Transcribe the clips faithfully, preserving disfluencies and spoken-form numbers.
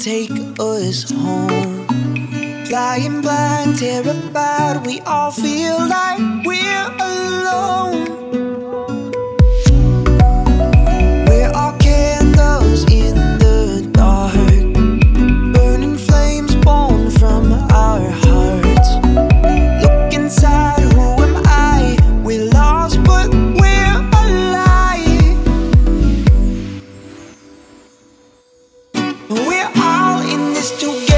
take us home. Flying blind, terrified, we all feel like we're alone. We're all candles in the dark, burning flames born from our hearts. Look inside, who am I? We're lost, but we're alive. We're all in this together.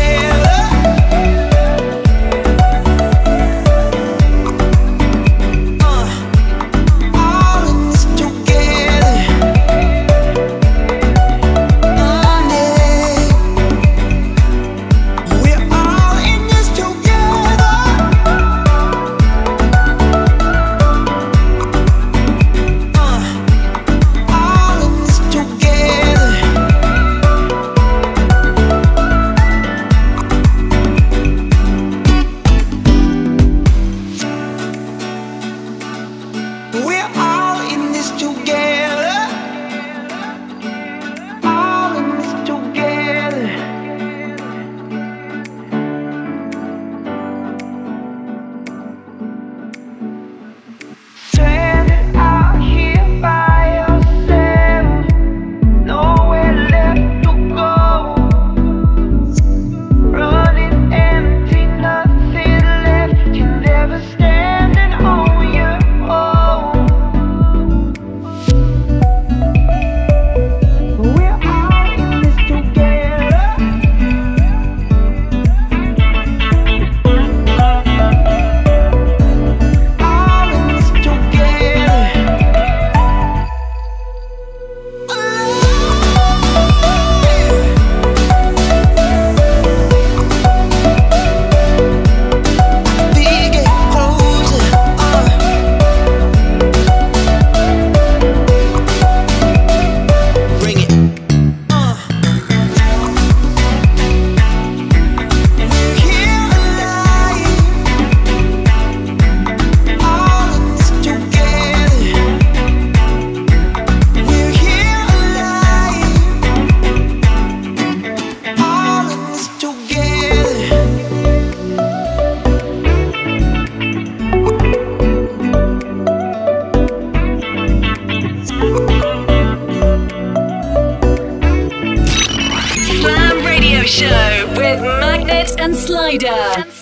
Show with Magnet and Slider.